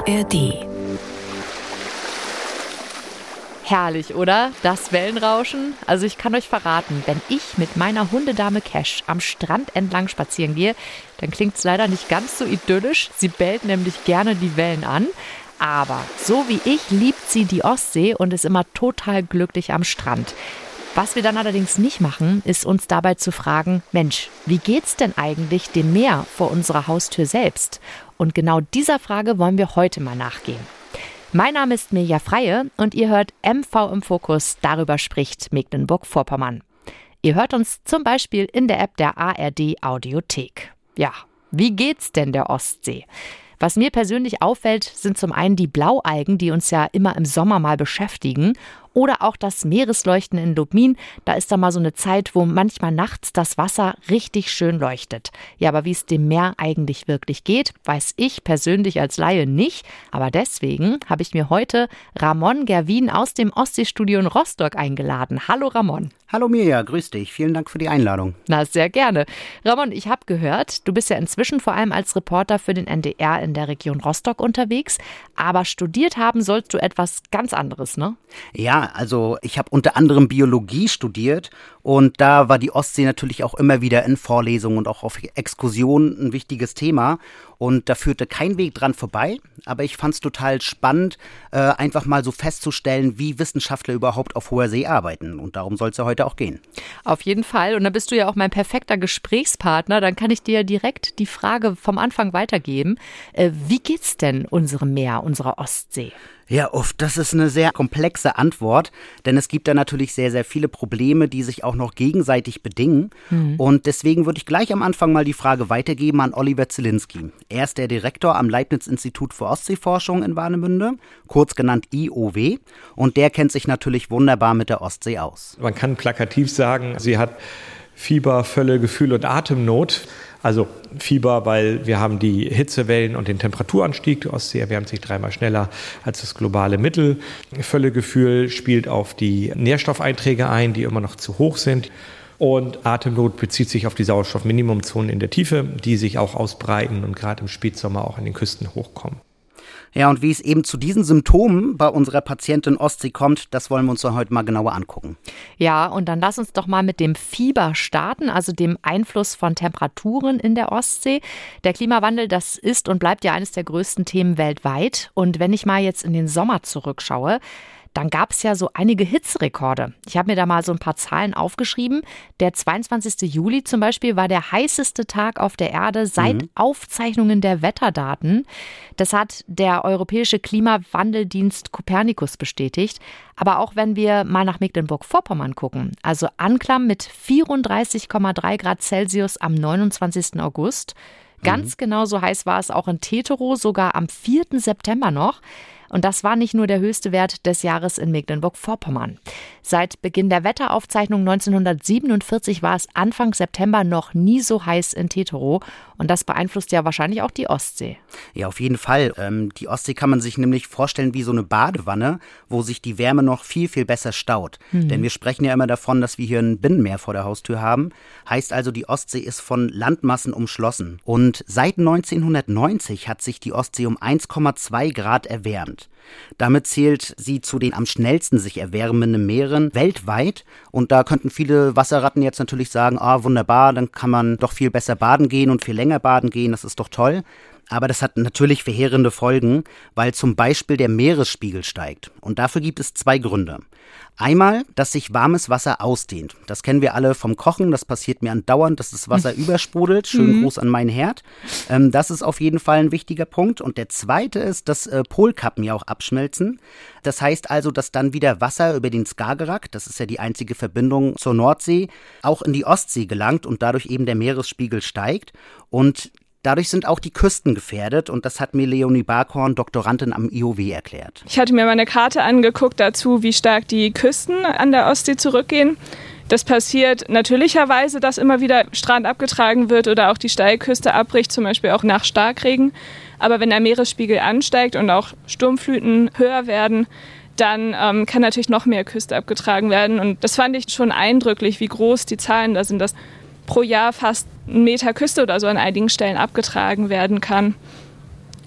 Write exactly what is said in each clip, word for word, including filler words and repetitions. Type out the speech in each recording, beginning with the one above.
A R D. Herrlich, oder? Das Wellenrauschen. Also ich kann euch verraten, wenn ich mit meiner Hundedame Cash am Strand entlang spazieren gehe, dann klingt es leider nicht ganz so idyllisch. Sie bellt nämlich gerne die Wellen an. Aber so wie ich liebt sie die Ostsee und ist immer total glücklich am Strand. Was wir dann allerdings nicht machen, ist uns dabei zu fragen, Mensch, wie geht's denn eigentlich dem Meer vor unserer Haustür selbst? Und genau dieser Frage wollen wir heute mal nachgehen. Mein Name ist Mirja Freie und ihr hört M V im Fokus, darüber spricht Mecklenburg-Vorpommern. Ihr hört uns zum Beispiel in der App der A R D Audiothek. Ja, wie geht's denn der Ostsee? Was mir persönlich auffällt, sind zum einen die Blaualgen, die uns ja immer im Sommer mal beschäftigen. Oder auch das Meeresleuchten in Lubmin. Da ist da mal so eine Zeit, wo manchmal nachts das Wasser richtig schön leuchtet. Ja, aber wie es dem Meer eigentlich wirklich geht, weiß ich persönlich als Laie nicht. Aber deswegen habe ich mir heute Ramon Gerwin aus dem Ostseestudio in Rostock eingeladen. Hallo Ramon. Hallo Mirja, grüß dich. Vielen Dank für die Einladung. Na, sehr gerne. Ramon, ich habe gehört, du bist ja inzwischen vor allem als Reporter für den N D R in der Region Rostock unterwegs. Aber studiert haben sollst du etwas ganz anderes, ne? Ja, also ich habe unter anderem Biologie studiert und da war die Ostsee natürlich auch immer wieder in Vorlesungen und auch auf Exkursionen ein wichtiges Thema. Und da führte kein Weg dran vorbei, aber ich fand es total spannend, äh, einfach mal so festzustellen, wie Wissenschaftler überhaupt auf hoher See arbeiten. Und darum soll es ja heute auch gehen. Auf jeden Fall. Und da bist du ja auch mein perfekter Gesprächspartner. Dann kann ich dir direkt die Frage vom Anfang weitergeben. Äh, wie geht's denn unserem Meer, unserer Ostsee? Ja, uff, das ist eine sehr komplexe Antwort, denn es gibt da natürlich sehr, sehr viele Probleme, die sich auch noch gegenseitig bedingen. Mhm. Und deswegen würde ich gleich am Anfang mal die Frage weitergeben an Oliver Zielinski. Er ist der Direktor am Leibniz-Institut für Ostseeforschung in Warnemünde, kurz genannt I O W. Und der kennt sich natürlich wunderbar mit der Ostsee aus. Man kann plakativ sagen, sie hat Fieber, Völle, Gefühl und Atemnot. Also Fieber, weil wir haben die Hitzewellen und den Temperaturanstieg. Die Ostsee erwärmt sich dreimal schneller als das globale Mittel. Völlegefühl spielt auf die Nährstoffeinträge ein, die immer noch zu hoch sind. Und Atemnot bezieht sich auf die Sauerstoffminimumzonen in der Tiefe, die sich auch ausbreiten und gerade im Spätsommer auch an den Küsten hochkommen. Ja, und wie es eben zu diesen Symptomen bei unserer Patientin Ostsee kommt, das wollen wir uns heute mal genauer angucken. Ja, und dann lass uns doch mal mit dem Fieber starten, also dem Einfluss von Temperaturen in der Ostsee. Der Klimawandel, das ist und bleibt ja eines der größten Themen weltweit. Und wenn ich mal jetzt in den Sommer zurückschaue, dann gab es ja so einige Hitzerekorde. Ich habe mir da mal so ein paar Zahlen aufgeschrieben. Der zweiundzwanzigster Juli zum Beispiel war der heißeste Tag auf der Erde seit mhm. Aufzeichnungen der Wetterdaten. Das hat der Europäische Klimawandeldienst Copernicus bestätigt. Aber auch wenn wir mal nach Mecklenburg-Vorpommern gucken, also Anklam mit vierunddreißig Komma drei Grad Celsius am neunundzwanzigsten August. Ganz mhm. genauso heiß war es auch in Teterow, sogar am vierten September noch. Und das war nicht nur der höchste Wert des Jahres in Mecklenburg-Vorpommern. Seit Beginn der Wetteraufzeichnung neunzehnhundertsiebenundvierzig war es Anfang September noch nie so heiß in Teterow. Und das beeinflusst ja wahrscheinlich auch die Ostsee. Ja, auf jeden Fall. Ähm, die Ostsee kann man sich nämlich vorstellen wie so eine Badewanne, wo sich die Wärme noch viel, viel besser staut. Mhm. Denn wir sprechen ja immer davon, dass wir hier ein Binnenmeer vor der Haustür haben. Heißt also, die Ostsee ist von Landmassen umschlossen. Und seit neunzehnhundertneunzig hat sich die Ostsee um eins Komma zwei Grad erwärmt. Damit zählt sie zu den am schnellsten sich erwärmenden Meeren weltweit. Und da könnten viele Wasserratten jetzt natürlich sagen, ah, wunderbar, dann kann man doch viel besser baden gehen und viel länger baden gehen, das ist doch toll. Aber das hat natürlich verheerende Folgen, weil zum Beispiel der Meeresspiegel steigt. Und dafür gibt es zwei Gründe. Einmal, dass sich warmes Wasser ausdehnt. Das kennen wir alle vom Kochen. Das passiert mir andauernd, dass das Wasser übersprudelt. Schönen Gruß an meinen Herd. Ähm, das ist auf jeden Fall ein wichtiger Punkt. Und der zweite ist, dass äh, Polkappen ja auch abschmelzen. Das heißt also, dass dann wieder Wasser über den Skagerrak, das ist ja die einzige Verbindung zur Nordsee, auch in die Ostsee gelangt und dadurch eben der Meeresspiegel steigt. Und dadurch sind auch die Küsten gefährdet und das hat mir Leonie Barkhorn, Doktorandin am I O W, erklärt. Ich hatte mir mal eine Karte angeguckt dazu, wie stark die Küsten an der Ostsee zurückgehen. Das passiert natürlicherweise, dass immer wieder Strand abgetragen wird oder auch die Steilküste abbricht, zum Beispiel auch nach Starkregen. Aber wenn der Meeresspiegel ansteigt und auch Sturmfluten höher werden, dann ähm, kann natürlich noch mehr Küste abgetragen werden. Und das fand ich schon eindrücklich, wie groß die Zahlen da sind, dass pro Jahr fast ein Meter Küste oder so an einigen Stellen abgetragen werden kann.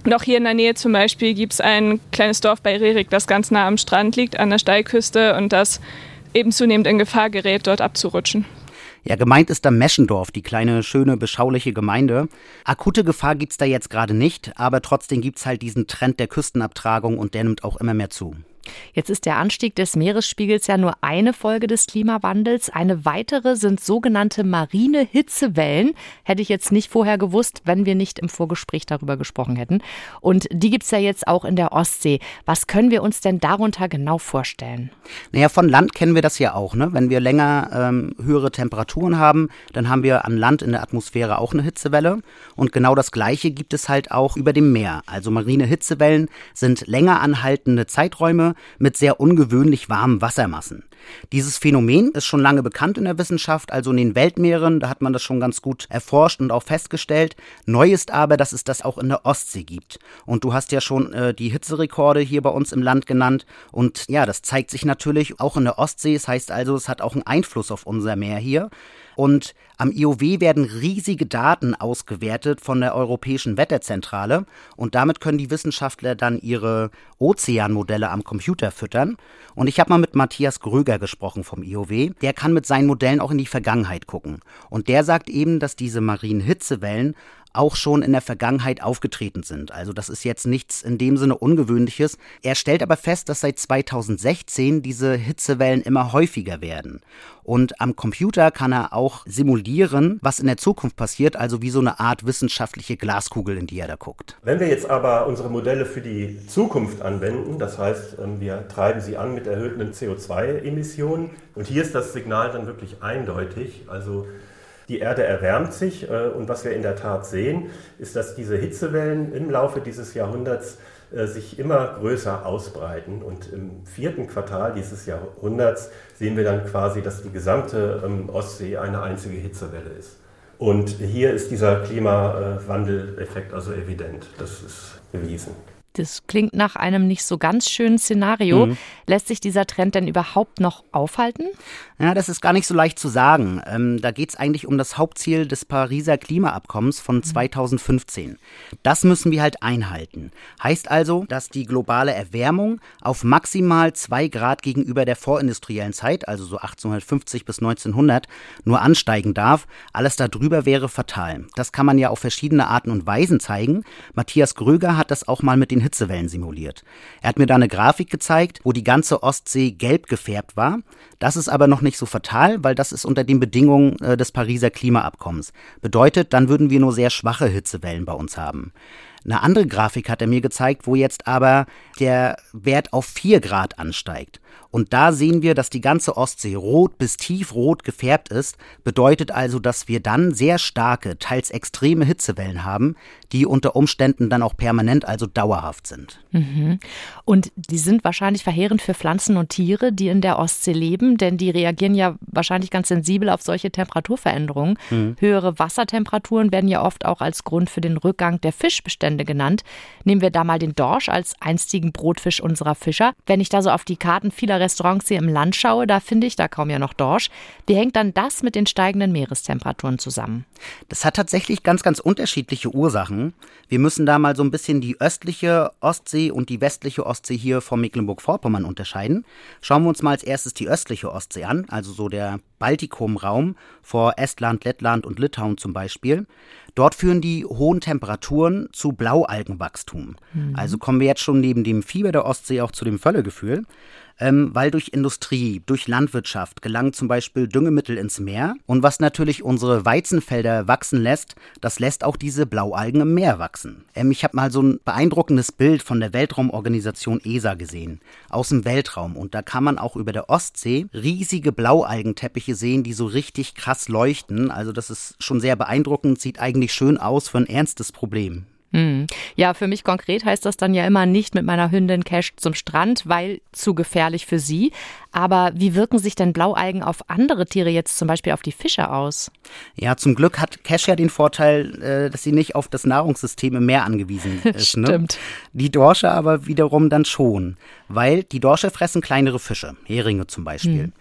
Noch hier in der Nähe zum Beispiel gibt es ein kleines Dorf bei Rerik, das ganz nah am Strand liegt, an der Steilküste und das eben zunehmend in Gefahr gerät, dort abzurutschen. Ja, gemeint ist da Meschendorf, die kleine, schöne, beschauliche Gemeinde. Akute Gefahr gibt's da jetzt gerade nicht, aber trotzdem gibt's halt diesen Trend der Küstenabtragung und der nimmt auch immer mehr zu. Jetzt ist der Anstieg des Meeresspiegels ja nur eine Folge des Klimawandels. Eine weitere sind sogenannte marine Hitzewellen. Hätte ich jetzt nicht vorher gewusst, wenn wir nicht im Vorgespräch darüber gesprochen hätten. Und die gibt's ja jetzt auch in der Ostsee. Was können wir uns denn darunter genau vorstellen? Naja, von Land kennen wir das ja auch, ne? Wenn wir länger ähm, höhere Temperaturen haben, dann haben wir an Land in der Atmosphäre auch eine Hitzewelle. Und genau das Gleiche gibt es halt auch über dem Meer. Also marine Hitzewellen sind länger anhaltende Zeiträume mit sehr ungewöhnlich warmen Wassermassen. Dieses Phänomen ist schon lange bekannt in der Wissenschaft, also in den Weltmeeren, da hat man das schon ganz gut erforscht und auch festgestellt. Neu ist aber, dass es das auch in der Ostsee gibt. Und du hast ja schon äh, die Hitzerekorde hier bei uns im Land genannt. Und ja, das zeigt sich natürlich auch in der Ostsee. Das heißt also, es hat auch einen Einfluss auf unser Meer hier. Und am I O W werden riesige Daten ausgewertet von der Europäischen Wetterzentrale und damit können die Wissenschaftler dann ihre Ozeanmodelle am Computer füttern. Und ich habe mal mit Matthias Gröger gesprochen vom I O W. Der kann mit seinen Modellen auch in die Vergangenheit gucken. Und der sagt eben, dass diese marinen Hitzewellen auch schon in der Vergangenheit aufgetreten sind. Also das ist jetzt nichts in dem Sinne Ungewöhnliches. Er stellt aber fest, dass seit zweitausendsechzehn diese Hitzewellen immer häufiger werden. Und am Computer kann er auch simulieren, was in der Zukunft passiert, also wie so eine Art wissenschaftliche Glaskugel, in die er da guckt. Wenn wir jetzt aber unsere Modelle für die Zukunft anwenden, das heißt, wir treiben sie an mit erhöhten C O zwei Emissionen und hier ist das Signal dann wirklich eindeutig, also die Erde erwärmt sich und was wir in der Tat sehen, ist, dass diese Hitzewellen im Laufe dieses Jahrhunderts sich immer größer ausbreiten. Und im vierten Quartal dieses Jahrhunderts sehen wir dann quasi, dass die gesamte Ostsee eine einzige Hitzewelle ist. Und hier ist dieser Klimawandeleffekt also evident. Das ist bewiesen. Das klingt nach einem nicht so ganz schönen Szenario. Mhm. Lässt sich dieser Trend denn überhaupt noch aufhalten? Ja, das ist gar nicht so leicht zu sagen. Ähm, da geht es eigentlich um das Hauptziel des Pariser Klimaabkommens von zweitausendfünfzehn. Das müssen wir halt einhalten. Heißt also, dass die globale Erwärmung auf maximal zwei Grad gegenüber der vorindustriellen Zeit, also so achtzehnhundertfünfzig bis neunzehnhundert, nur ansteigen darf. Alles darüber wäre fatal. Das kann man ja auf verschiedene Arten und Weisen zeigen. Matthias Gröger hat das auch mal mit den Hitzewellen simuliert. Er hat mir da eine Grafik gezeigt, wo die ganze Ostsee gelb gefärbt war. Das ist aber noch nicht so fatal, weil das ist unter den Bedingungen äh, des Pariser Klimaabkommens. Bedeutet, dann würden wir nur sehr schwache Hitzewellen bei uns haben. Eine andere Grafik hat er mir gezeigt, wo jetzt aber der Wert auf vier Grad ansteigt. Und da sehen wir, dass die ganze Ostsee rot bis tiefrot gefärbt ist. Bedeutet also, dass wir dann sehr starke, teils extreme Hitzewellen haben, die unter Umständen dann auch permanent, also dauerhaft sind. Mhm. Und die sind wahrscheinlich verheerend für Pflanzen und Tiere, die in der Ostsee leben, denn die reagieren ja wahrscheinlich ganz sensibel auf solche Temperaturveränderungen. Mhm. Höhere Wassertemperaturen werden ja oft auch als Grund für den Rückgang der Fischbestände genannt. Nehmen wir da mal den Dorsch als einstigen Brotfisch unserer Fischer. Wenn ich da so auf die Karten vieler Restaurants hier im Land schaue, da finde ich da kaum ja noch Dorsch. Wie hängt dann das mit den steigenden Meerestemperaturen zusammen? Das hat tatsächlich ganz, ganz unterschiedliche Ursachen. Wir müssen da mal so ein bisschen die östliche Ostsee und die westliche Ostsee hier von Mecklenburg-Vorpommern unterscheiden. Schauen wir uns mal als erstes die östliche Ostsee an, also so der Baltikumraum vor Estland, Lettland und Litauen zum Beispiel. Dort führen die hohen Temperaturen zu Blaualgenwachstum. Mhm. Also kommen wir jetzt schon neben dem Fieber der Ostsee auch zu dem Völlegefühl. Ähm, weil durch Industrie, durch Landwirtschaft gelangen zum Beispiel Düngemittel ins Meer. Und was natürlich unsere Weizenfelder wachsen lässt, das lässt auch diese Blaualgen im Meer wachsen. Ähm, ich habe mal so ein beeindruckendes Bild von der Weltraumorganisation E S A gesehen, aus dem Weltraum. Und da kann man auch über der Ostsee riesige Blaualgenteppiche sehen, die so richtig krass leuchten. Also das ist schon sehr beeindruckend, sieht eigentlich schön aus für ein ernstes Problem. Ja, für mich konkret heißt das dann ja immer nicht mit meiner Hündin Cash zum Strand, weil zu gefährlich für sie. Aber wie wirken sich denn Blaualgen auf andere Tiere, jetzt zum Beispiel auf die Fische, aus? Ja, zum Glück hat Cash ja den Vorteil, dass sie nicht auf das Nahrungssystem im Meer angewiesen ist. Stimmt. Ne? Die Dorsche aber wiederum dann schon, weil die Dorsche fressen kleinere Fische, Heringe zum Beispiel. Hm.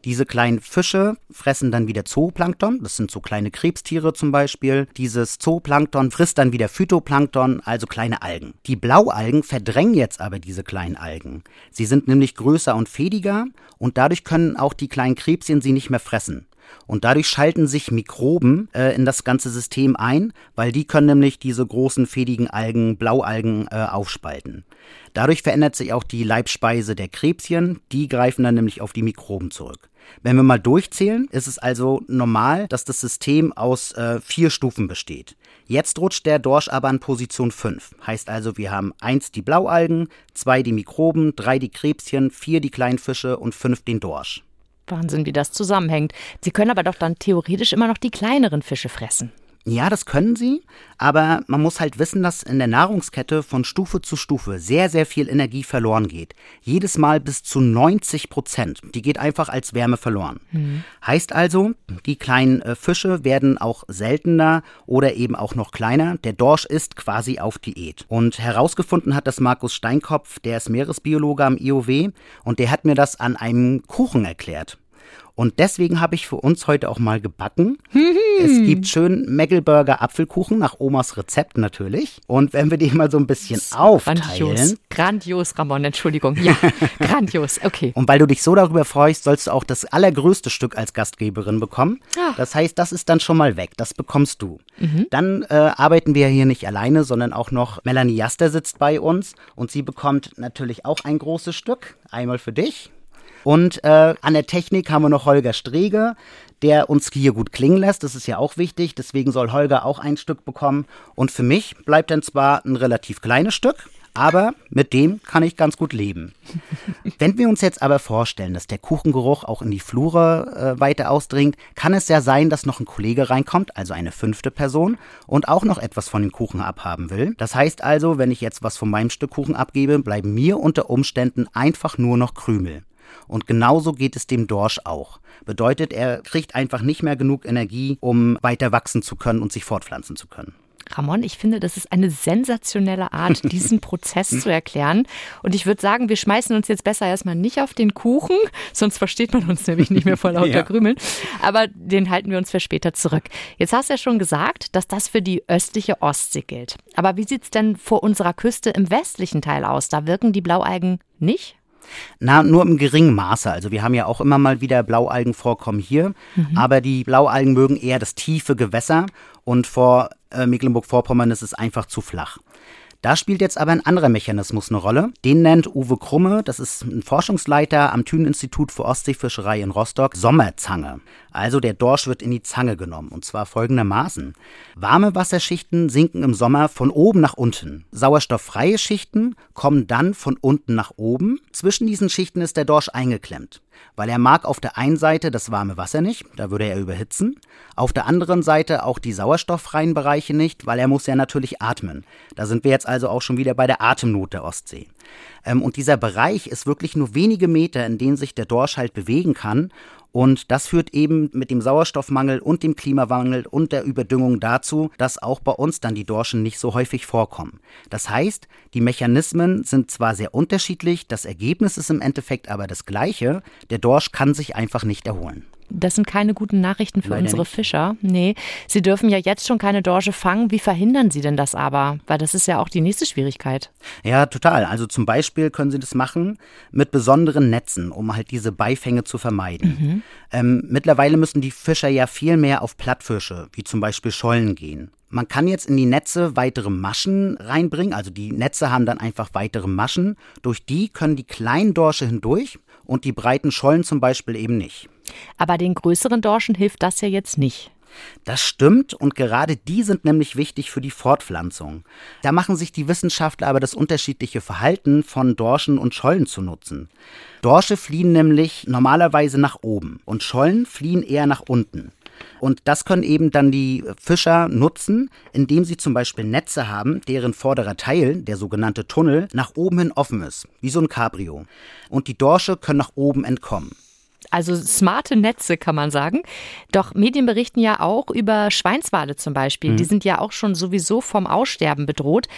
Diese kleinen Fische fressen dann wieder Zooplankton, das sind so kleine Krebstiere zum Beispiel. Dieses Zooplankton frisst dann wieder Phytoplankton, also kleine Algen. Die Blaualgen verdrängen jetzt aber diese kleinen Algen. Sie sind nämlich größer und fädiger und dadurch können auch die kleinen Krebschen sie nicht mehr fressen. Und dadurch schalten sich Mikroben äh, in das ganze System ein, weil die können nämlich diese großen, fädigen Algen, Blaualgen, äh, aufspalten. Dadurch verändert sich auch die Leibspeise der Krebschen, die greifen dann nämlich auf die Mikroben zurück. Wenn wir mal durchzählen, ist es also normal, dass das System aus äh, vier Stufen besteht. Jetzt rutscht der Dorsch aber an Position fünf. Heißt also, wir haben eins die Blaualgen, zwei die Mikroben, drei die Krebschen, vier die kleinen Fische und fünf den Dorsch. Wahnsinn, wie das zusammenhängt. Sie können aber doch dann theoretisch immer noch die kleineren Fische fressen. Ja, das können sie, aber man muss halt wissen, dass in der Nahrungskette von Stufe zu Stufe sehr, sehr viel Energie verloren geht. Jedes Mal bis zu neunzig Prozent. Die geht einfach als Wärme verloren. Mhm. Heißt also, die kleinen äh, Fische werden auch seltener oder eben auch noch kleiner. Der Dorsch ist quasi auf Diät. Und herausgefunden hat das Markus Steinkopf, der ist Meeresbiologe am I O W und der hat mir das an einem Kuchen erklärt. Und deswegen habe ich für uns heute auch mal gebacken. Es gibt schön Meggelburger Apfelkuchen nach Omas Rezept natürlich. Und wenn wir den mal so ein bisschen aufteilen. Grandios, grandios, Ramon, Entschuldigung. Ja, grandios, okay. Und weil du dich so darüber freust, sollst du auch das allergrößte Stück als Gastgeberin bekommen. Ach. Das heißt, das ist dann schon mal weg, das bekommst du. Mhm. Dann äh, arbeiten wir hier nicht alleine, sondern auch noch Melanie Jaster sitzt bei uns. Und sie bekommt natürlich auch ein großes Stück, einmal für dich. Und äh, an der Technik haben wir noch Holger Strege, der uns hier gut klingen lässt. Das ist ja auch wichtig, deswegen soll Holger auch ein Stück bekommen. Und für mich bleibt dann zwar ein relativ kleines Stück, aber mit dem kann ich ganz gut leben. Wenn wir uns jetzt aber vorstellen, dass der Kuchengeruch auch in die Flure äh, weiter ausdringt, kann es ja sein, dass noch ein Kollege reinkommt, also eine fünfte Person, und auch noch etwas von dem Kuchen abhaben will. Das heißt also, wenn ich jetzt was von meinem Stück Kuchen abgebe, bleiben mir unter Umständen einfach nur noch Krümel. Und genauso geht es dem Dorsch auch. Bedeutet, er kriegt einfach nicht mehr genug Energie, um weiter wachsen zu können und sich fortpflanzen zu können. Ramon, ich finde, das ist eine sensationelle Art, diesen Prozess zu erklären. Und ich würde sagen, wir schmeißen uns jetzt besser erstmal nicht auf den Kuchen, sonst versteht man uns nämlich nicht mehr vor lauter ja. Krümeln. Aber den halten wir uns für später zurück. Jetzt hast du ja schon gesagt, dass das für die östliche Ostsee gilt. Aber wie sieht es denn vor unserer Küste im westlichen Teil aus? Da wirken die Blaualgen nicht? Na, nur im geringen Maße. Also wir haben ja auch immer mal wieder Blaualgenvorkommen hier, mhm. aber die Blaualgen mögen eher das tiefe Gewässer und vor äh, Mecklenburg-Vorpommern ist es einfach zu flach. Da spielt jetzt aber ein anderer Mechanismus eine Rolle. Den nennt Uwe Krumme, das ist ein Forschungsleiter am Thünen-Institut für Ostseefischerei in Rostock, Sommerzange. Also der Dorsch wird in die Zange genommen und zwar folgendermaßen. Warme Wasserschichten sinken im Sommer von oben nach unten. Sauerstofffreie Schichten kommen dann von unten nach oben. Zwischen diesen Schichten ist der Dorsch eingeklemmt, weil er mag auf der einen Seite das warme Wasser nicht, da würde er überhitzen. Auf der anderen Seite auch die sauerstofffreien Bereiche nicht, weil er muss ja natürlich atmen. Da sind wir jetzt also auch schon wieder bei der Atemnot der Ostsee. Ähm, und dieser Bereich ist wirklich nur wenige Meter, in denen sich der Dorsch halt bewegen kann. Und das führt eben mit dem Sauerstoffmangel und dem Klimawandel und der Überdüngung dazu, dass auch bei uns dann die Dorschen nicht so häufig vorkommen. Das heißt, die Mechanismen sind zwar sehr unterschiedlich, das Ergebnis ist im Endeffekt aber das gleiche. Der Dorsch kann sich einfach nicht erholen. Das sind keine guten Nachrichten für Leider unsere nicht. Fischer. Nee, sie dürfen ja jetzt schon keine Dorsche fangen. Wie verhindern sie denn das aber? Weil das ist ja auch die nächste Schwierigkeit. Ja, total. Also zum Beispiel können sie das machen mit besonderen Netzen, um halt diese Beifänge zu vermeiden. Mhm. Ähm, mittlerweile müssen die Fischer ja viel mehr auf Plattfische, wie zum Beispiel Schollen, gehen. Man kann jetzt in die Netze weitere Maschen reinbringen, also die Netze haben dann einfach weitere Maschen. Durch die können die kleinen Dorsche hindurch und die breiten Schollen zum Beispiel eben nicht. Aber den größeren Dorschen hilft das ja jetzt nicht. Das stimmt und gerade die sind nämlich wichtig für die Fortpflanzung. Da machen sich die Wissenschaftler aber das unterschiedliche Verhalten von Dorschen und Schollen zu nutzen. Dorsche fliehen nämlich normalerweise nach oben und Schollen fliehen eher nach unten. Und das können eben dann die Fischer nutzen, indem sie zum Beispiel Netze haben, deren vorderer Teil, der sogenannte Tunnel, nach oben hin offen ist, wie so ein Cabrio. Und die Dorsche können nach oben entkommen. Also smarte Netze, kann man sagen. Doch Medien berichten ja auch über Schweinswale zum Beispiel. Mhm. Die sind ja auch schon sowieso vom Aussterben bedroht.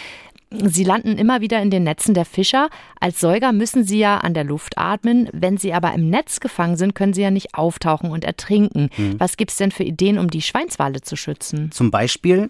Sie landen immer wieder in den Netzen der Fischer. Als Säuger müssen sie ja an der Luft atmen. Wenn sie aber im Netz gefangen sind, können sie ja nicht auftauchen und ertrinken. Hm. Was gibt's denn für Ideen, um die Schweinswale zu schützen? Zum Beispiel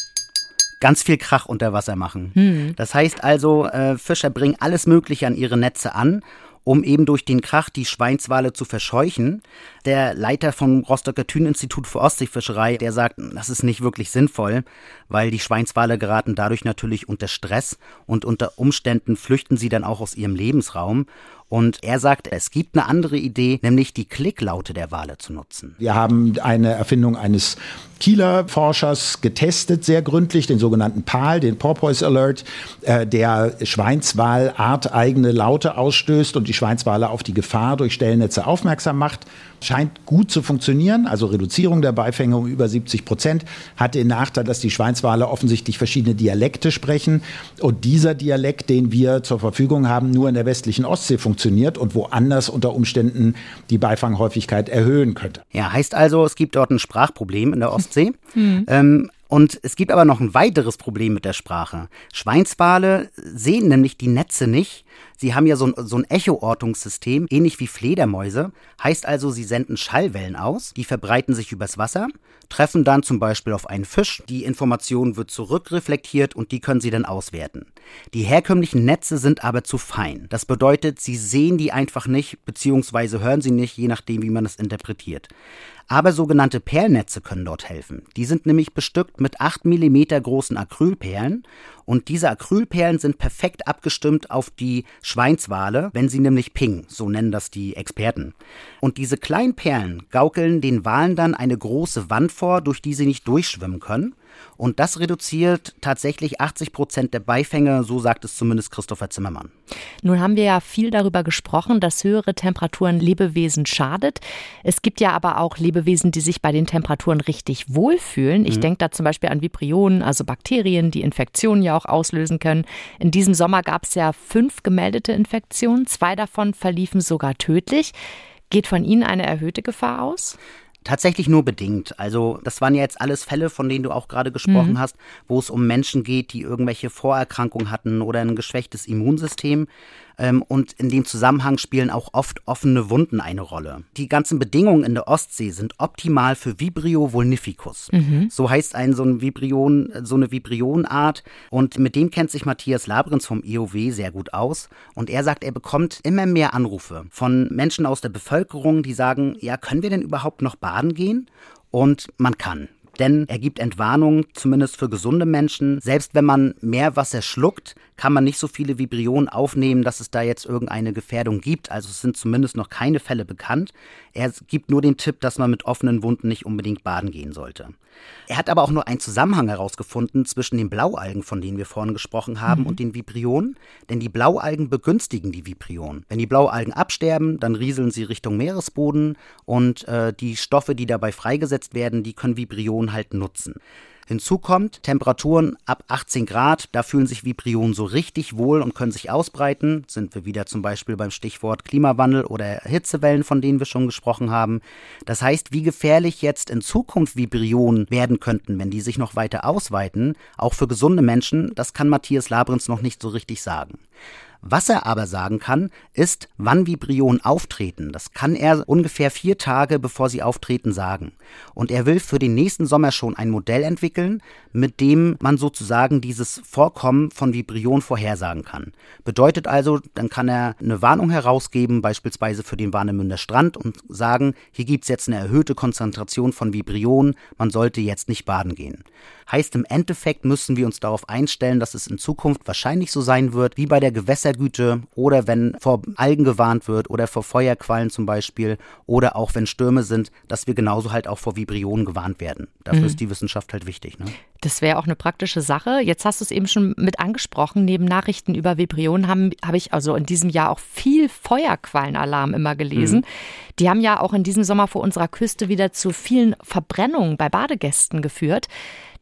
ganz viel Krach unter Wasser machen. Hm. Das heißt also, äh, Fischer bringen alles Mögliche an ihre Netze an, um eben durch den Krach die Schweinswale zu verscheuchen. Der Leiter vom Rostocker Thünen-Institut für Ostseefischerei, der sagt, das ist nicht wirklich sinnvoll, weil die Schweinswale geraten dadurch natürlich unter Stress und unter Umständen flüchten sie dann auch aus ihrem Lebensraum. Und er sagt, es gibt eine andere Idee, nämlich die Klicklaute der Wale zu nutzen. Wir haben eine Erfindung eines Kieler Forschers getestet, sehr gründlich, den sogenannten P A L, den Porpoise Alert, äh, der Schweinswal-arteigene Laute ausstößt und die Schweinswale auf die Gefahr durch Stellnetze aufmerksam macht. Scheint gut zu funktionieren, also Reduzierung der Beifänge um über siebzig Prozent, hat den Nachteil, dass die Schweinswale offensichtlich verschiedene Dialekte sprechen und dieser Dialekt, den wir zur Verfügung haben, nur in der westlichen Ostsee funktioniert und woanders unter Umständen die Beifanghäufigkeit erhöhen könnte. Ja, heißt also, es gibt dort ein Sprachproblem in der Ostsee. Mhm. Ähm, Und es gibt aber noch ein weiteres Problem mit der Sprache. Schweinswale sehen nämlich die Netze nicht. Sie haben ja so ein, so ein Echoortungssystem, ähnlich wie Fledermäuse. Heißt also, sie senden Schallwellen aus, die verbreiten sich übers Wasser, treffen dann zum Beispiel auf einen Fisch. Die Information wird zurückreflektiert und die können sie dann auswerten. Die herkömmlichen Netze sind aber zu fein. Das bedeutet, sie sehen die einfach nicht, beziehungsweise hören sie nicht, je nachdem, wie man es interpretiert. Aber sogenannte Perlnetze können dort helfen. Die sind nämlich bestückt mit acht Millimeter großen Acrylperlen und diese Acrylperlen sind perfekt abgestimmt auf die Schweinswale, wenn sie nämlich pingen, so nennen das die Experten. Und diese kleinen Perlen gaukeln den Walen dann eine große Wand vor, durch die sie nicht durchschwimmen können. Und das reduziert tatsächlich achtzig Prozent der Beifänge, so sagt es zumindest Christopher Zimmermann. Nun haben wir ja viel darüber gesprochen, dass höhere Temperaturen Lebewesen schadet. Es gibt ja aber auch Lebewesen, die sich bei den Temperaturen richtig wohlfühlen. Ich mhm. denke da zum Beispiel an Vibrionen, also Bakterien, die Infektionen ja auch auslösen können. In diesem Sommer gab es ja fünf gemeldete Infektionen. Zwei davon verliefen sogar tödlich. Geht von Ihnen eine erhöhte Gefahr aus? Tatsächlich nur bedingt. Also das waren ja jetzt alles Fälle, von denen du auch gerade gesprochen mhm. hast, wo es um Menschen geht, die irgendwelche Vorerkrankungen hatten oder ein geschwächtes Immunsystem. Und in dem Zusammenhang spielen auch oft offene Wunden eine Rolle. Die ganzen Bedingungen in der Ostsee sind optimal für Vibrio vulnificus. Mhm. So heißt ein so ein Vibrion, so eine Vibrionart. Und mit dem kennt sich Matthias Labrenz vom E O W sehr gut aus. Und er sagt, er bekommt immer mehr Anrufe von Menschen aus der Bevölkerung, die sagen, ja, können wir denn überhaupt noch baden gehen? Und man kann. Denn er gibt Entwarnung, zumindest für gesunde Menschen. Selbst wenn man mehr Wasser schluckt, kann man nicht so viele Vibrionen aufnehmen, dass es da jetzt irgendeine Gefährdung gibt. Also es sind zumindest noch keine Fälle bekannt. Er gibt nur den Tipp, dass man mit offenen Wunden nicht unbedingt baden gehen sollte. Er hat aber auch nur einen Zusammenhang herausgefunden zwischen den Blaualgen, von denen wir vorhin gesprochen haben, mhm. und den Vibrionen. Denn die Blaualgen begünstigen die Vibrionen. Wenn die Blaualgen absterben, dann rieseln sie Richtung Meeresboden und äh, die Stoffe, die dabei freigesetzt werden, die können Vibrionen halt nutzen. Hinzu kommt Temperaturen ab achtzehn Grad, da fühlen sich Vibrionen so richtig wohl und können sich ausbreiten. Sind wir wieder zum Beispiel beim Stichwort Klimawandel oder Hitzewellen, von denen wir schon gesprochen haben. Das heißt, wie gefährlich jetzt in Zukunft Vibrionen werden könnten, wenn die sich noch weiter ausweiten, auch für gesunde Menschen, das kann Matthias Labrenz noch nicht so richtig sagen. Was er aber sagen kann, ist, wann Vibrionen auftreten. Das kann er ungefähr vier Tage, bevor sie auftreten, sagen. Und er will für den nächsten Sommer schon ein Modell entwickeln, mit dem man sozusagen dieses Vorkommen von Vibrionen vorhersagen kann. Bedeutet also, dann kann er eine Warnung herausgeben, beispielsweise für den Warnemünder Strand und sagen, hier gibt es jetzt eine erhöhte Konzentration von Vibrionen, man sollte jetzt nicht baden gehen. Heißt, im Endeffekt müssen wir uns darauf einstellen, dass es in Zukunft wahrscheinlich so sein wird, wie bei der Gewässergüte oder wenn vor Algen gewarnt wird oder vor Feuerquallen zum Beispiel oder auch wenn Stürme sind, dass wir genauso halt auch vor Vibrionen gewarnt werden. Dafür mhm. ist die Wissenschaft halt wichtig, ne? Das wäre auch eine praktische Sache. Jetzt hast du es eben schon mit angesprochen. Neben Nachrichten über Vibrionen habe hab ich also in diesem Jahr auch viel Feuerquallenalarm immer gelesen. Mhm. Die haben ja auch in diesem Sommer vor unserer Küste wieder zu vielen Verbrennungen bei Badegästen geführt.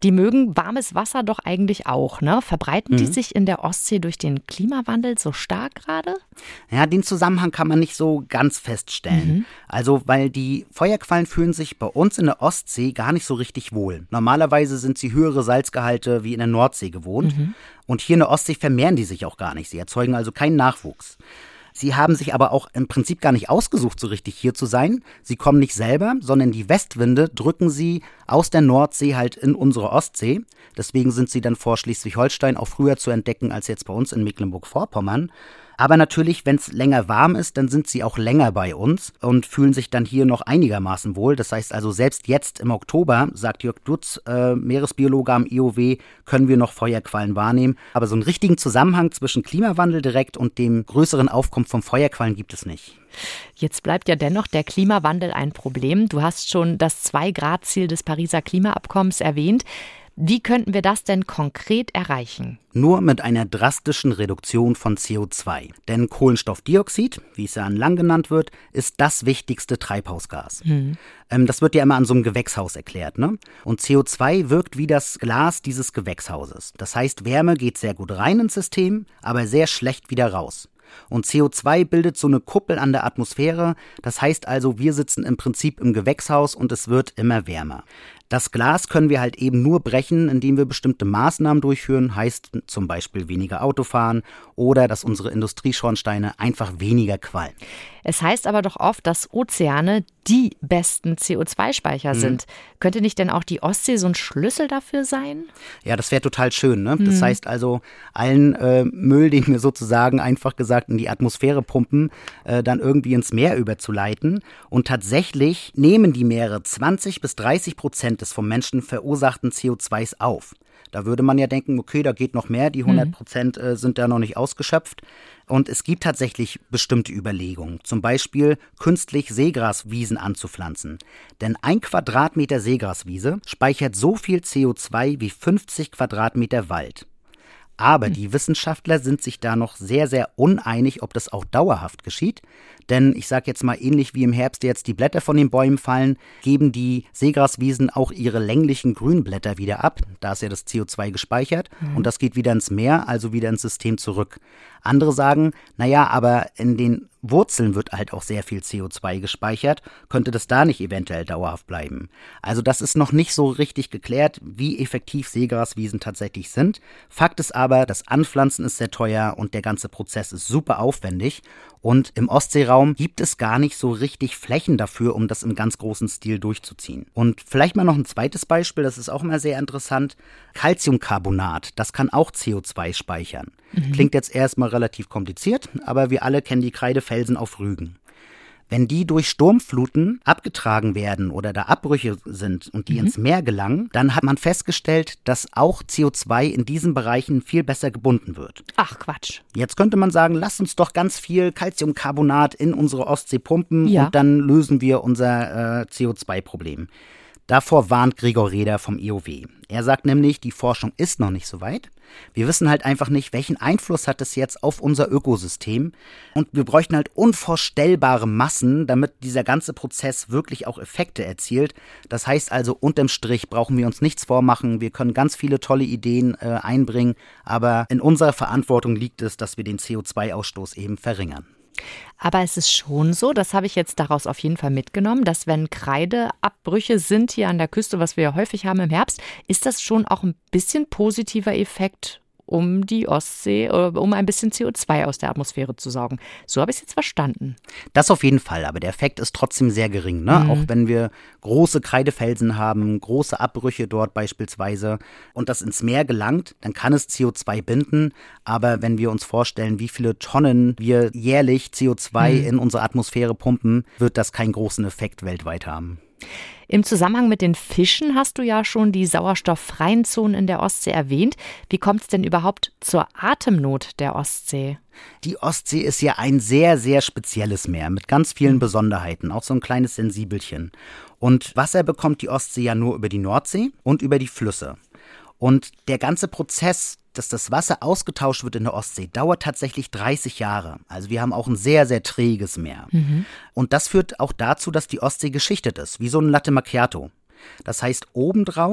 Die mögen warmes Wasser doch eigentlich auch, ne? Verbreiten mhm. die sich in der Ostsee durch den Klimawandel so stark gerade? Ja, den Zusammenhang kann man nicht so ganz feststellen. Mhm. Also, weil die Feuerquallen fühlen sich bei uns in der Ostsee gar nicht so richtig wohl. Normalerweise sind sie höhere Salzgehalte wie in der Nordsee gewohnt. Mhm. Und hier in der Ostsee vermehren die sich auch gar nicht. Sie erzeugen also keinen Nachwuchs. Sie haben sich aber auch im Prinzip gar nicht ausgesucht, so richtig hier zu sein. Sie kommen nicht selber, sondern die Westwinde drücken sie aus der Nordsee halt in unsere Ostsee. Deswegen sind sie dann vor Schleswig-Holstein auch früher zu entdecken als jetzt bei uns in Mecklenburg-Vorpommern. Aber natürlich, wenn es länger warm ist, dann sind sie auch länger bei uns und fühlen sich dann hier noch einigermaßen wohl. Das heißt also, selbst jetzt im Oktober, sagt Jörg Dutz, äh, Meeresbiologe am I O W, können wir noch Feuerquallen wahrnehmen. Aber so einen richtigen Zusammenhang zwischen Klimawandel direkt und dem größeren Aufkommen von Feuerquallen gibt es nicht. Jetzt bleibt ja dennoch der Klimawandel ein Problem. Du hast schon das zwei Grad Ziel des Pariser Klimaabkommens erwähnt. Wie könnten wir das denn konkret erreichen? Nur mit einer drastischen Reduktion von C O zwei. Denn Kohlenstoffdioxid, wie es ja an Lang genannt wird, ist das wichtigste Treibhausgas. Hm. Ähm, das wird ja immer an so einem Gewächshaus erklärt, ne? Und C O zwei wirkt wie das Glas dieses Gewächshauses. Das heißt, Wärme geht sehr gut rein ins System, aber sehr schlecht wieder raus. Und C O zwei bildet so eine Kuppel an der Atmosphäre. Das heißt also, wir sitzen im Prinzip im Gewächshaus und es wird immer wärmer. Das Glas können wir halt eben nur brechen, indem wir bestimmte Maßnahmen durchführen, heißt zum Beispiel weniger Autofahren oder dass unsere Industrieschornsteine einfach weniger qualmen. Es heißt aber doch oft, dass Ozeane die besten C O zwei Speicher mhm. sind. Könnte nicht denn auch die Ostsee so ein Schlüssel dafür sein? Ja, das wäre total schön, ne? Mhm. Das heißt also, allen äh, Müll, den wir sozusagen einfach gesagt in die Atmosphäre pumpen, äh, dann irgendwie ins Meer überzuleiten. Und tatsächlich nehmen die Meere zwanzig bis dreißig Prozent des vom Menschen verursachten C O zwei auf. Da würde man ja denken, okay, da geht noch mehr, die hundert Prozent äh, sind da noch nicht ausgeschöpft. Und es gibt tatsächlich bestimmte Überlegungen, zum Beispiel künstlich Seegraswiesen anzupflanzen. Denn ein Quadratmeter Seegraswiese speichert so viel C O zwei wie fünfzig Quadratmeter Wald. Aber die Wissenschaftler sind sich da noch sehr, sehr uneinig, ob das auch dauerhaft geschieht. Denn ich sage jetzt mal, ähnlich wie im Herbst jetzt die Blätter von den Bäumen fallen, geben die Seegraswiesen auch ihre länglichen Grünblätter wieder ab. Da ist ja das C O zwei gespeichert mhm. und das geht wieder ins Meer, also wieder ins System zurück. Andere sagen, naja, aber in den Wurzeln wird halt auch sehr viel C O zwei gespeichert. Könnte das da nicht eventuell dauerhaft bleiben? Also das ist noch nicht so richtig geklärt, wie effektiv Seegraswiesen tatsächlich sind. Fakt ist aber, das Anpflanzen ist sehr teuer und der ganze Prozess ist super aufwendig. Und im Ostseeraum gibt es gar nicht so richtig Flächen dafür, um das im ganz großen Stil durchzuziehen. Und vielleicht mal noch ein zweites Beispiel, das ist auch immer sehr interessant. Calciumcarbonat, das kann auch C O zwei speichern. Mhm. Klingt jetzt erstmal relativ kompliziert, aber wir alle kennen die Kreidefelsen auf Rügen. Wenn die durch Sturmfluten abgetragen werden oder da Abbrüche sind und die mhm. ins Meer gelangen, dann hat man festgestellt, dass auch C O zwei in diesen Bereichen viel besser gebunden wird. Ach Quatsch. Jetzt könnte man sagen, lasst uns doch ganz viel Calciumcarbonat in unsere Ostsee pumpen ja. und dann lösen wir unser äh, C O zwei Problem. Davor warnt Gregor Reder vom I O W. Er sagt nämlich, die Forschung ist noch nicht so weit. Wir wissen halt einfach nicht, welchen Einfluss hat es jetzt auf unser Ökosystem. Und wir bräuchten halt unvorstellbare Massen, damit dieser ganze Prozess wirklich auch Effekte erzielt. Das heißt also, unterm Strich brauchen wir uns nichts vormachen. Wir können ganz viele tolle Ideen äh, einbringen. Aber in unserer Verantwortung liegt es, dass wir den C O zwei Ausstoß eben verringern. Aber es ist schon so, das habe ich jetzt daraus auf jeden Fall mitgenommen, dass wenn Kreideabbrüche sind hier an der Küste, was wir ja häufig haben im Herbst, ist das schon auch ein bisschen positiver Effekt, um die Ostsee, um ein bisschen C O zwei aus der Atmosphäre zu saugen. So habe ich es jetzt verstanden. Das auf jeden Fall, aber der Effekt ist trotzdem sehr gering, ne? Mhm. Auch wenn wir große Kreidefelsen haben, große Abbrüche dort beispielsweise und das ins Meer gelangt, dann kann es C O zwei binden. Aber wenn wir uns vorstellen, wie viele Tonnen wir jährlich C O zwei mhm. in unsere Atmosphäre pumpen, wird das keinen großen Effekt weltweit haben. Im Zusammenhang mit den Fischen hast du ja schon die sauerstofffreien Zonen in der Ostsee erwähnt. Wie kommt es denn überhaupt zur Atemnot der Ostsee? Die Ostsee ist ja ein sehr, sehr spezielles Meer mit ganz vielen Besonderheiten, auch so ein kleines Sensibelchen. Und Wasser bekommt die Ostsee ja nur über die Nordsee und über die Flüsse. Und der ganze Prozess, dass das Wasser ausgetauscht wird in der Ostsee, dauert tatsächlich dreißig Jahre. Also wir haben auch ein sehr, sehr träges Meer. Mhm. Und das führt auch dazu, dass die Ostsee geschichtet ist, wie so ein Latte Macchiato. Das heißt, obendrauf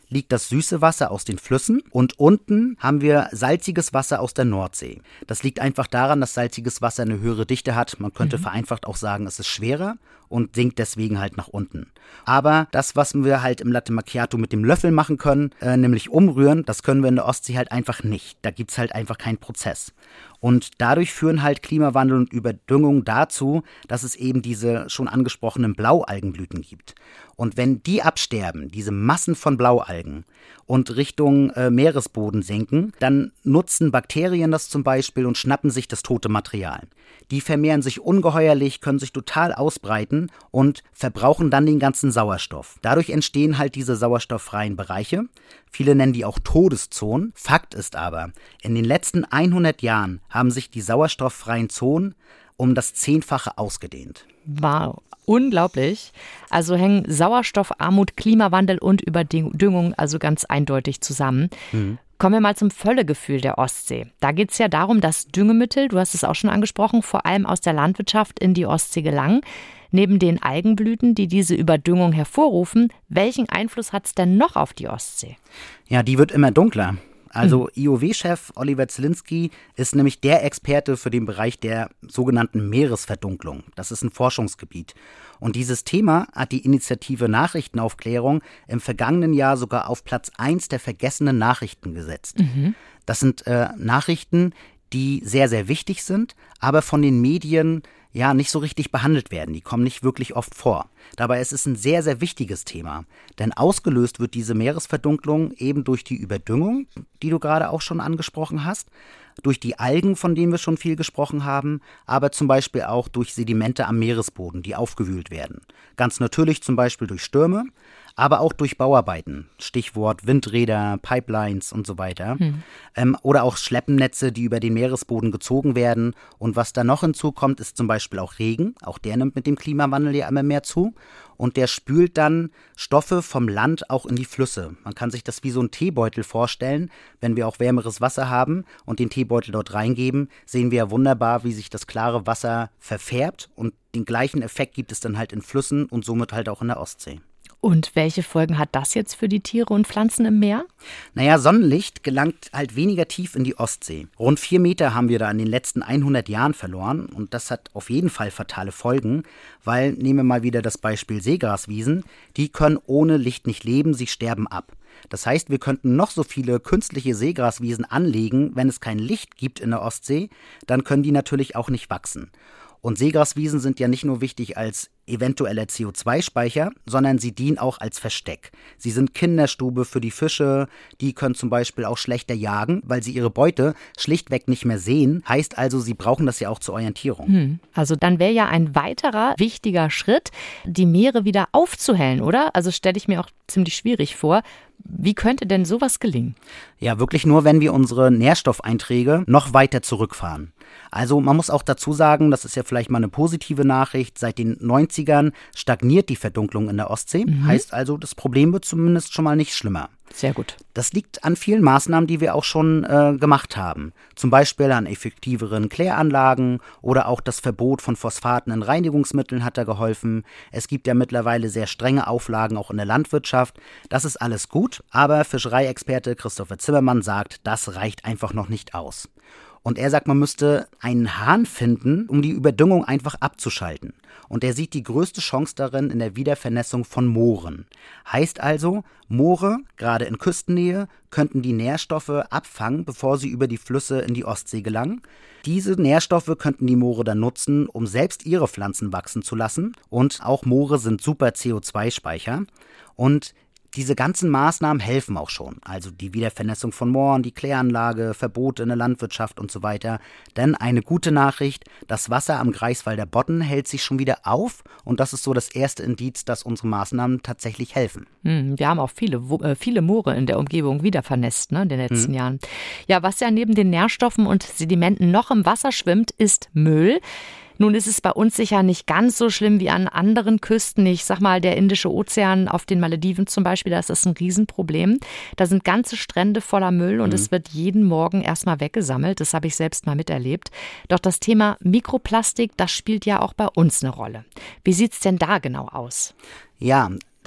liegt das süße Wasser aus den Flüssen und unten haben wir salziges Wasser aus der Nordsee. Das liegt einfach daran, dass salziges Wasser eine höhere Dichte hat. Man könnte mhm. vereinfacht auch sagen, es ist schwerer und sinkt deswegen halt nach unten. Aber das, was wir halt im Latte Macchiato mit dem Löffel machen können, äh, nämlich umrühren, das können wir in der Ostsee halt einfach nicht. Da gibt's halt einfach keinen Prozess. Und dadurch führen halt Klimawandel und Überdüngung dazu, dass es eben diese schon angesprochenen Blaualgenblüten gibt. Und wenn die absterben, diese Massen von Blaualgen, und Richtung äh, Meeresboden senken, dann nutzen Bakterien das zum Beispiel und schnappen sich das tote Material. Die vermehren sich ungeheuerlich, können sich total ausbreiten und verbrauchen dann den ganzen Sauerstoff. Dadurch entstehen halt diese sauerstofffreien Bereiche. Viele nennen die auch Todeszonen. Fakt ist aber, in den letzten hundert Jahren haben sich die sauerstofffreien Zonen um das Zehnfache ausgedehnt. Wow, unglaublich. Also hängen Sauerstoffarmut, Klimawandel und Überdüngung also ganz eindeutig zusammen. Mhm. Kommen wir mal zum Völlegefühl der Ostsee. Da geht es ja darum, dass Düngemittel, du hast es auch schon angesprochen, vor allem aus der Landwirtschaft in die Ostsee gelangen. Neben den Algenblüten, die diese Überdüngung hervorrufen, welchen Einfluss hat es denn noch auf die Ostsee? Ja, die wird immer dunkler. Also I O W-Chef Oliver Zielinski ist nämlich der Experte für den Bereich der sogenannten Meeresverdunklung. Das ist ein Forschungsgebiet. Und dieses Thema hat die Initiative Nachrichtenaufklärung im vergangenen Jahr sogar auf Platz eins der vergessenen Nachrichten gesetzt. Mhm. Das sind äh, Nachrichten, die sehr, sehr wichtig sind, aber von den Medien ja nicht so richtig behandelt werden. Die kommen nicht wirklich oft vor. Dabei ist es ein sehr, sehr wichtiges Thema. Denn ausgelöst wird diese Meeresverdunklung eben durch die Überdüngung, die du gerade auch schon angesprochen hast, durch die Algen, von denen wir schon viel gesprochen haben, aber zum Beispiel auch durch Sedimente am Meeresboden, die aufgewühlt werden. Ganz natürlich zum Beispiel durch Stürme, aber auch durch Bauarbeiten. Stichwort Windräder, Pipelines und so weiter. Hm. Ähm, oder auch Schleppennetze, die über den Meeresboden gezogen werden. Und was da noch hinzukommt, ist zum Beispiel auch Regen. Auch der nimmt mit dem Klimawandel ja immer mehr zu. Und der spült dann Stoffe vom Land auch in die Flüsse. Man kann sich das wie so ein Teebeutel vorstellen. Wenn wir auch wärmeres Wasser haben und den Teebeutel dort reingeben, sehen wir ja wunderbar, wie sich das klare Wasser verfärbt. Und den gleichen Effekt gibt es dann halt in Flüssen und somit halt auch in der Ostsee. Und welche Folgen hat das jetzt für die Tiere und Pflanzen im Meer? Naja, Sonnenlicht gelangt halt weniger tief in die Ostsee. Rund vier Meter haben wir da in den letzten hundert Jahren verloren. Und das hat auf jeden Fall fatale Folgen, weil, nehmen wir mal wieder das Beispiel Seegraswiesen, die können ohne Licht nicht leben, sie sterben ab. Das heißt, wir könnten noch so viele künstliche Seegraswiesen anlegen, wenn es kein Licht gibt in der Ostsee, dann können die natürlich auch nicht wachsen. Und Seegraswiesen sind ja nicht nur wichtig als eventueller C O zwei Speicher, sondern sie dienen auch als Versteck. Sie sind Kinderstube für die Fische, die können zum Beispiel auch schlechter jagen, weil sie ihre Beute schlichtweg nicht mehr sehen. Heißt also, sie brauchen das ja auch zur Orientierung. Hm. Also dann wäre ja ein weiterer wichtiger Schritt, die Meere wieder aufzuhellen, oder? Also stelle ich mir auch ziemlich schwierig vor. Wie könnte denn sowas gelingen? Ja, wirklich nur, wenn wir unsere Nährstoffeinträge noch weiter zurückfahren. Also man muss auch dazu sagen, das ist ja vielleicht mal eine positive Nachricht, seit den neunzigern stagniert die Verdunklung in der Ostsee. Mhm. Heißt also, das Problem wird zumindest schon mal nicht schlimmer. Sehr gut. Das liegt an vielen Maßnahmen, die wir auch schon äh, gemacht haben. Zum Beispiel an effektiveren Kläranlagen oder auch das Verbot von Phosphaten in Reinigungsmitteln hat da geholfen. Es gibt ja mittlerweile sehr strenge Auflagen auch in der Landwirtschaft. Das ist alles gut, aber Fischereiexperte Christopher Zimmermann sagt, das reicht einfach noch nicht aus. Und er sagt, man müsste einen Hahn finden, um die Überdüngung einfach abzuschalten. Und er sieht die größte Chance darin in der Wiedervernässung von Mooren. Heißt also, Moore, gerade in Küstennähe, könnten die Nährstoffe abfangen, bevor sie über die Flüsse in die Ostsee gelangen. Diese Nährstoffe könnten die Moore dann nutzen, um selbst ihre Pflanzen wachsen zu lassen. Und auch Moore sind super C O zwei Speicher. Und diese ganzen Maßnahmen helfen auch schon, also die Wiedervernässung von Mooren, die Kläranlage, Verbote in der Landwirtschaft und so weiter. Denn eine gute Nachricht, das Wasser am Greifswalder Bodden hält sich schon wieder auf und das ist so das erste Indiz, dass unsere Maßnahmen tatsächlich helfen. Wir haben auch viele, viele Moore in der Umgebung wiedervernässt, ne, in den letzten mhm. Jahren. Ja, was ja neben den Nährstoffen und Sedimenten noch im Wasser schwimmt, ist Müll. Nun ist es bei uns sicher nicht ganz so schlimm wie an anderen Küsten. Ich sag mal, der Indische Ozean auf den Malediven zum Beispiel, da ist das ein Riesenproblem. Da sind ganze Strände voller Müll und mhm. es wird jeden Morgen erstmal weggesammelt. Das habe ich selbst mal miterlebt. Doch das Thema Mikroplastik, das spielt ja auch bei uns eine Rolle. Wie sieht's denn da genau aus? Ja,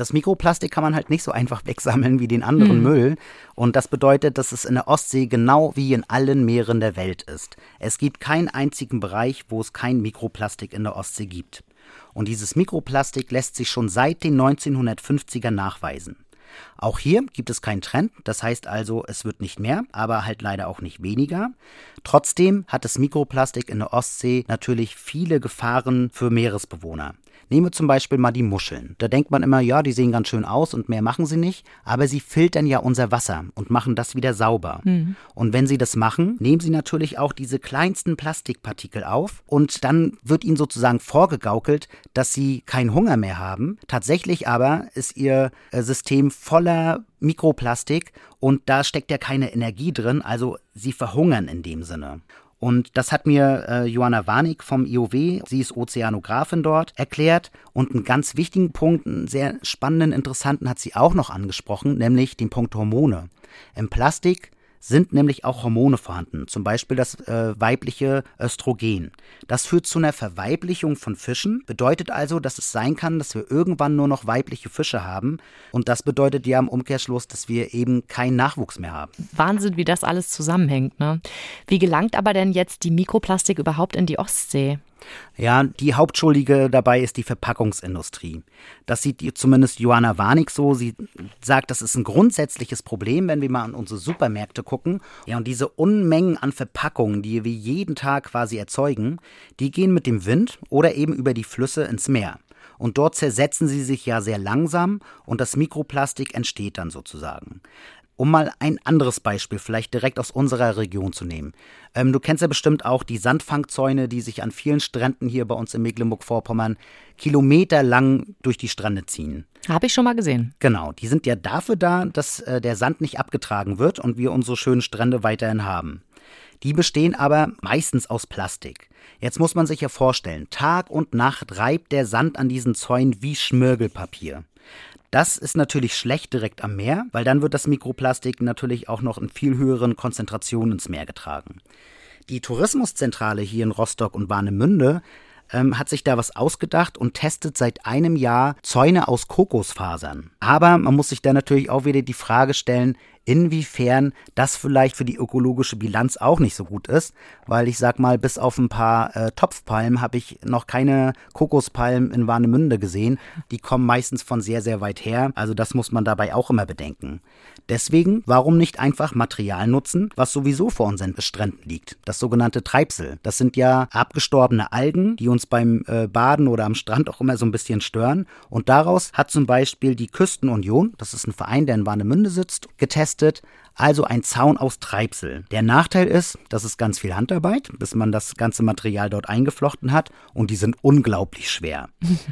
Das Mikroplastik kann man halt nicht so einfach wegsammeln wie den anderen hm. Müll. Und das bedeutet, dass es in der Ostsee genau wie in allen Meeren der Welt ist. Es gibt keinen einzigen Bereich, wo es kein Mikroplastik in der Ostsee gibt. Und dieses Mikroplastik lässt sich schon seit den neunzehnhundertfünfziger nachweisen. Auch hier gibt es keinen Trend, das heißt also, es wird nicht mehr, aber halt leider auch nicht weniger. Trotzdem hat das Mikroplastik in der Ostsee natürlich viele Gefahren für Meeresbewohner. Nehmen wir zum Beispiel mal die Muscheln. Da denkt man immer, ja, die sehen ganz schön aus und mehr machen sie nicht, aber sie filtern ja unser Wasser und machen das wieder sauber. Mhm. Und wenn sie das machen, nehmen sie natürlich auch diese kleinsten Plastikpartikel auf und dann wird ihnen sozusagen vorgegaukelt, dass sie keinen Hunger mehr haben. Tatsächlich aber ist ihr System voller Mikroplastik und da steckt ja keine Energie drin, also sie verhungern in dem Sinne. Und das hat mir äh, Joanna Warnig vom I O W, sie ist Ozeanografin dort, erklärt. Und einen ganz wichtigen Punkt, einen sehr spannenden, interessanten hat sie auch noch angesprochen, nämlich den Punkt Hormone. Im Plastik sind nämlich auch Hormone vorhanden, zum Beispiel das äh, weibliche Östrogen. Das führt zu einer Verweiblichung von Fischen, bedeutet also, dass es sein kann, dass wir irgendwann nur noch weibliche Fische haben. Und das bedeutet ja im Umkehrschluss, dass wir eben keinen Nachwuchs mehr haben. Wahnsinn, wie das alles zusammenhängt, ne? Wie gelangt aber denn jetzt die Mikroplastik überhaupt in die Ostsee? Ja, die Hauptschuldige dabei ist die Verpackungsindustrie. Das sieht zumindest Joanna Warnig so. Sie sagt, das ist ein grundsätzliches Problem, wenn wir mal an unsere Supermärkte gucken. Ja, und diese Unmengen an Verpackungen, die wir jeden Tag quasi erzeugen, die gehen mit dem Wind oder eben über die Flüsse ins Meer. Und dort zersetzen sie sich ja sehr langsam und das Mikroplastik entsteht dann sozusagen. Um mal ein anderes Beispiel vielleicht direkt aus unserer Region zu nehmen. Ähm, du kennst ja bestimmt auch die Sandfangzäune, die sich an vielen Stränden hier bei uns in Mecklenburg-Vorpommern kilometerlang durch die Strände ziehen. Habe ich schon mal gesehen. Genau, die sind ja dafür da, dass äh, der Sand nicht abgetragen wird und wir unsere schönen Strände weiterhin haben. Die bestehen aber meistens aus Plastik. Jetzt muss man sich ja vorstellen, Tag und Nacht reibt der Sand an diesen Zäunen wie Schmirgelpapier. Das ist natürlich schlecht direkt am Meer, weil dann wird das Mikroplastik natürlich auch noch in viel höheren Konzentrationen ins Meer getragen. Die Tourismuszentrale hier in Rostock und Warnemünde ähm, hat sich da was ausgedacht und testet seit einem Jahr Zäune aus Kokosfasern. Aber man muss sich da natürlich auch wieder die Frage stellen, inwiefern das vielleicht für die ökologische Bilanz auch nicht so gut ist, weil ich sag mal, bis auf ein paar äh, Topfpalmen habe ich noch keine Kokospalmen in Warnemünde gesehen. Die kommen meistens von sehr, sehr weit her, also das muss man dabei auch immer bedenken. Deswegen, warum nicht einfach Material nutzen, was sowieso vor unseren Stränden liegt? Das sogenannte Treibsel. Das sind ja abgestorbene Algen, die uns beim äh, Baden oder am Strand auch immer so ein bisschen stören. Und daraus hat zum Beispiel die Küstenunion, das ist ein Verein, der in Warnemünde sitzt, getestet, also ein Zaun aus Treibsel. Der Nachteil ist, das ist ganz viel Handarbeit, bis man das ganze Material dort eingeflochten hat und die sind unglaublich schwer.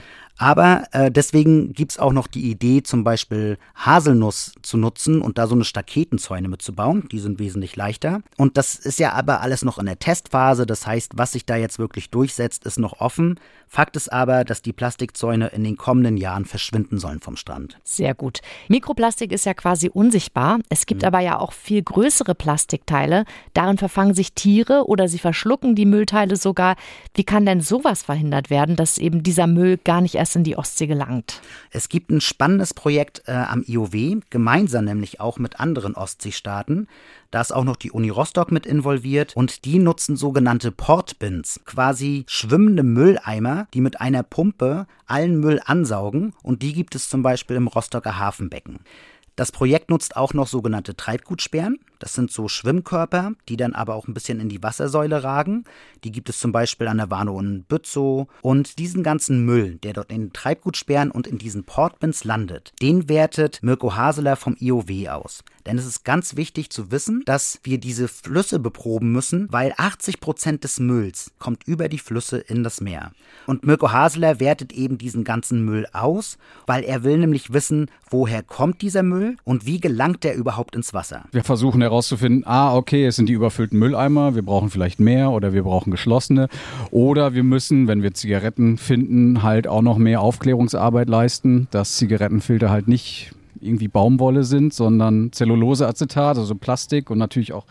Aber äh, deswegen gibt's auch noch die Idee, zum Beispiel Haselnuss zu nutzen und da so eine Staketenzäune mitzubauen. Die sind wesentlich leichter. Und das ist ja aber alles noch in der Testphase. Das heißt, was sich da jetzt wirklich durchsetzt, ist noch offen. Fakt ist aber, dass die Plastikzäune in den kommenden Jahren verschwinden sollen vom Strand. Sehr gut. Mikroplastik ist ja quasi unsichtbar. Es gibt mhm. aber ja auch viel größere Plastikteile. Darin verfangen sich Tiere oder sie verschlucken die Müllteile sogar. Wie kann denn sowas verhindert werden, dass eben dieser Müll gar nicht erst in die Ostsee gelangt? Es gibt ein spannendes Projekt äh, am I O W, gemeinsam nämlich auch mit anderen Ostseestaaten. Da ist auch noch die Uni Rostock mit involviert und die nutzen sogenannte Portbins, quasi schwimmende Mülleimer, die mit einer Pumpe allen Müll ansaugen und die gibt es zum Beispiel im Rostocker Hafenbecken. Das Projekt nutzt auch noch sogenannte Treibgutsperren. Das sind so Schwimmkörper, die dann aber auch ein bisschen in die Wassersäule ragen. Die gibt es zum Beispiel an der Warnow und Bützow. Und diesen ganzen Müll, der dort in den Treibgutsperren und in diesen Portbins landet, den wertet Mirko Haseler vom I O W aus. Denn es ist ganz wichtig zu wissen, dass wir diese Flüsse beproben müssen, weil achtzig Prozent des Mülls kommt über die Flüsse in das Meer. Und Mirko Haseler wertet eben diesen ganzen Müll aus, weil er will nämlich wissen, woher kommt dieser Müll und wie gelangt der überhaupt ins Wasser. Wir versuchen herauszufinden, ah, okay, es sind die überfüllten Mülleimer, wir brauchen vielleicht mehr oder wir brauchen geschlossene. Oder wir müssen, wenn wir Zigaretten finden, halt auch noch mehr Aufklärungsarbeit leisten, dass Zigarettenfilter halt nicht irgendwie Baumwolle sind, sondern Zelluloseacetat, also Plastik und natürlich auch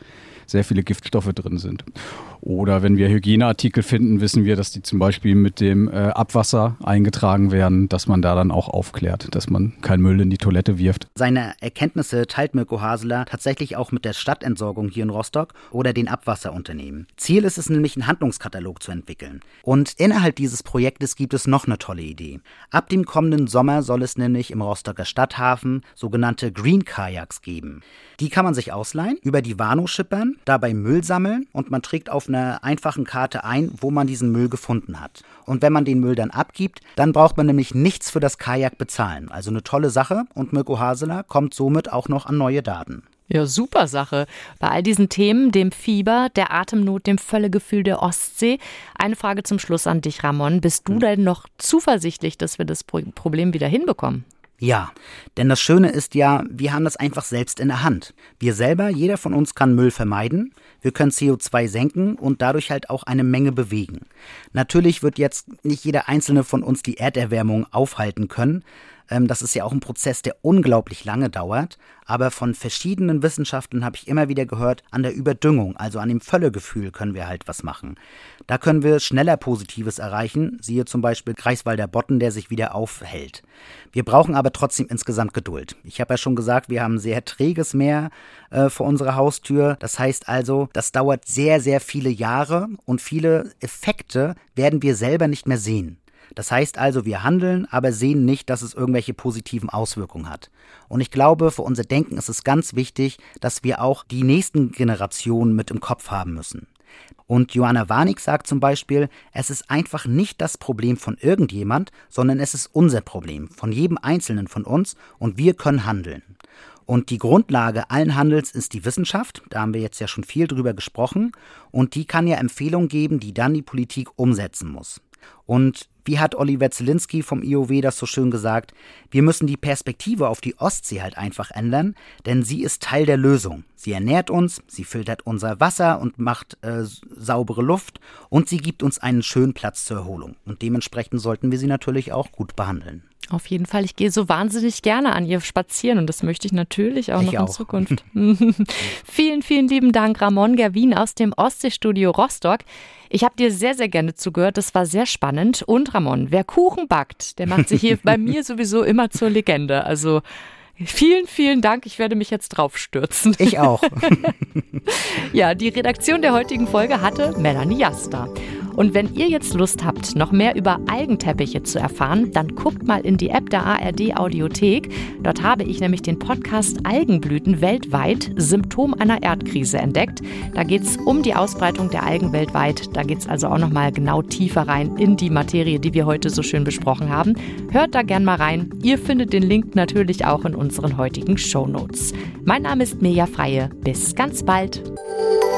sehr viele Giftstoffe drin sind. Oder wenn wir Hygieneartikel finden, wissen wir, dass die zum Beispiel mit dem äh, Abwasser eingetragen werden, dass man da dann auch aufklärt, dass man keinen Müll in die Toilette wirft. Seine Erkenntnisse teilt Mirko Haseler tatsächlich auch mit der Stadtentsorgung hier in Rostock oder den Abwasserunternehmen. Ziel ist es nämlich, einen Handlungskatalog zu entwickeln. Und innerhalb dieses Projektes gibt es noch eine tolle Idee. Ab dem kommenden Sommer soll es nämlich im Rostocker Stadthafen sogenannte Green Kayaks geben. Die kann man sich ausleihen, über die Warnow schippern, dabei Müll sammeln und man trägt auf einer einfachen Karte ein, wo man diesen Müll gefunden hat. Und wenn man den Müll dann abgibt, dann braucht man nämlich nichts für das Kajak bezahlen. Also eine tolle Sache und Mirko Haseler kommt somit auch noch an neue Daten. Ja, super Sache. Bei all diesen Themen, dem Fieber, der Atemnot, dem Völlegefühl der Ostsee. Eine Frage zum Schluss an dich, Ramon. Bist du hm. denn noch zuversichtlich, dass wir das Problem wieder hinbekommen? Ja, denn das Schöne ist ja, wir haben das einfach selbst in der Hand. Wir selber, jeder von uns kann Müll vermeiden, wir können C O zwei senken und dadurch halt auch eine Menge bewegen. Natürlich wird jetzt nicht jeder einzelne von uns die Erderwärmung aufhalten können. Das ist ja auch ein Prozess, der unglaublich lange dauert. Aber von verschiedenen Wissenschaftlern habe ich immer wieder gehört, an der Überdüngung, also an dem Völlegefühl können wir halt was machen. Da können wir schneller Positives erreichen, siehe zum Beispiel Greifswalder Bodden, der sich wieder aufhält. Wir brauchen aber trotzdem insgesamt Geduld. Ich habe ja schon gesagt, wir haben ein sehr träges Meer äh, vor unserer Haustür. Das heißt also, das dauert sehr, sehr viele Jahre und viele Effekte werden wir selber nicht mehr sehen. Das heißt also, wir handeln, aber sehen nicht, dass es irgendwelche positiven Auswirkungen hat. Und ich glaube, für unser Denken ist es ganz wichtig, dass wir auch die nächsten Generationen mit im Kopf haben müssen. Und Johanna Warnig sagt zum Beispiel, es ist einfach nicht das Problem von irgendjemand, sondern es ist unser Problem, von jedem Einzelnen von uns und wir können handeln. Und die Grundlage allen Handelns ist die Wissenschaft, da haben wir jetzt ja schon viel drüber gesprochen, und die kann ja Empfehlungen geben, die dann die Politik umsetzen muss. Und wie hat Oliver Zielinski vom I O W das so schön gesagt, wir müssen die Perspektive auf die Ostsee halt einfach ändern, denn sie ist Teil der Lösung. Sie ernährt uns, sie filtert unser Wasser und macht äh, saubere Luft und sie gibt uns einen schönen Platz zur Erholung. Und dementsprechend sollten wir sie natürlich auch gut behandeln. Auf jeden Fall, ich gehe so wahnsinnig gerne an ihr spazieren und das möchte ich natürlich auch ich noch auch. in Zukunft. Vielen, vielen lieben Dank, Ramon Gerwin aus dem Ostseestudio Rostock. Ich habe dir sehr, sehr gerne zugehört, das war sehr spannend. Und Ramon, wer Kuchen backt, der macht sich hier bei mir sowieso immer zur Legende. Also vielen, vielen Dank, ich werde mich jetzt drauf stürzen. Ich auch. Ja, die Redaktion der heutigen Folge hatte Melanie Jasta. Und wenn ihr jetzt Lust habt, noch mehr über Algenteppiche zu erfahren, dann guckt mal in die App der A R D Audiothek. Dort habe ich nämlich den Podcast Algenblüten weltweit, Symptom einer Erdkrise entdeckt. Da geht es um die Ausbreitung der Algen weltweit. Da geht es also auch noch mal genau tiefer rein in die Materie, die wir heute so schön besprochen haben. Hört da gern mal rein. Ihr findet den Link natürlich auch in unseren heutigen Shownotes. Mein Name ist Mirja Freie. Bis ganz bald.